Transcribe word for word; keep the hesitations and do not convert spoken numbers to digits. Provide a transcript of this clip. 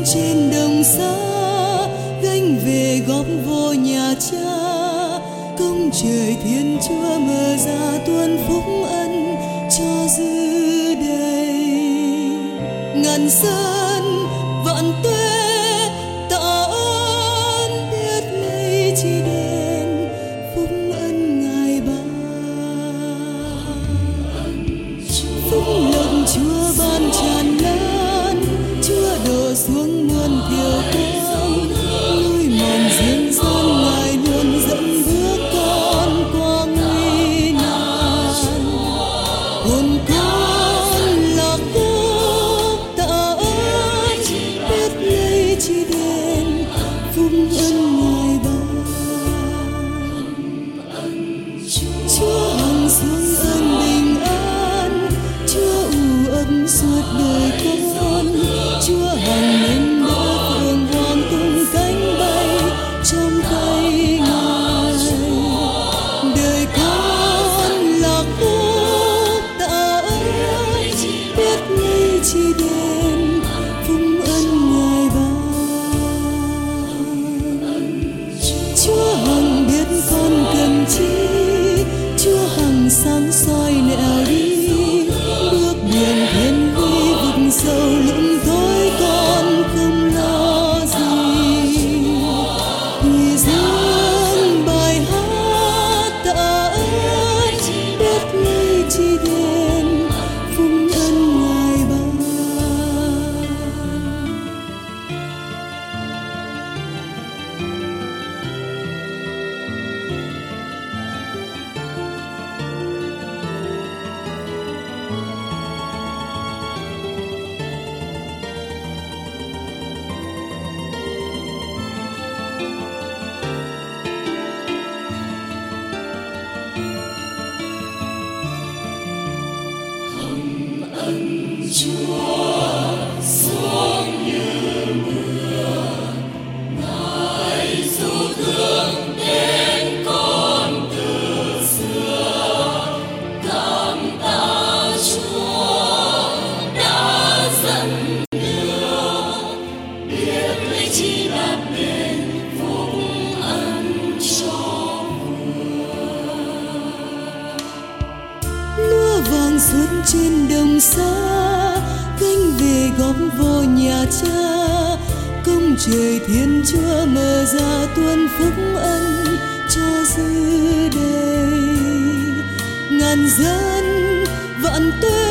trên đồng xa, gánh về góp vô nhà cha. Công trời Thiên Chúa mở ra tuôn phúc ân cho dư đầy. Ngàn dân vạn tuế tạ ơn, biết lấy chi đền phúc ân Ngài ban. Phúc lộc Chúa ban tràn lan, Chúa đổ xuống muôn thiều con. Núi mòn riêng gian Ngài luôn dẫn bước con qua nguy nan. Hồn con lạc phúc tạ ơn, biết lấy chi đền phúc ân Ngài ban. Chúa hằng xuống ơn bình an, Chúa ủ ấm suốt đời con. Chúa hằng lên đỡ phượng hoàng tung cánh bay trong tay Ngài. Đời con lạc phúc tạ ơn, biết lấy chi đền phúc ân Ngài ban. Chúa hằng biết con cần chi, Chúa hằng sáng soi nẻo đi. Bước đường thiên huy vực sâu lũng tối con không lo gì. Người dân bài hát tạ ơn, biết lấy chi đền phúc ân Ngài ban. Lúa vàng xuống trên đồng xa, gánh về góp vô nhà cha. Công trời Thiên Chúa mở ra tuôn phúc ân cho dư đầy. Ngàn dân vạn tuế